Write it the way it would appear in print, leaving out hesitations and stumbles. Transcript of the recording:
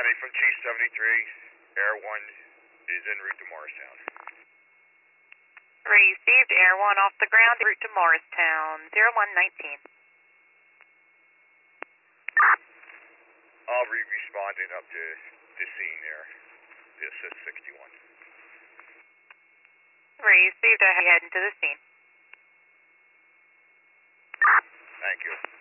County from Chief 73. Air 1 is en route to Morristown. Received. Air 1 off the ground, en route to Morristown. 0119. I'll be responding up to the scene there. The assist 61. Received. I heading to the scene. Thank you.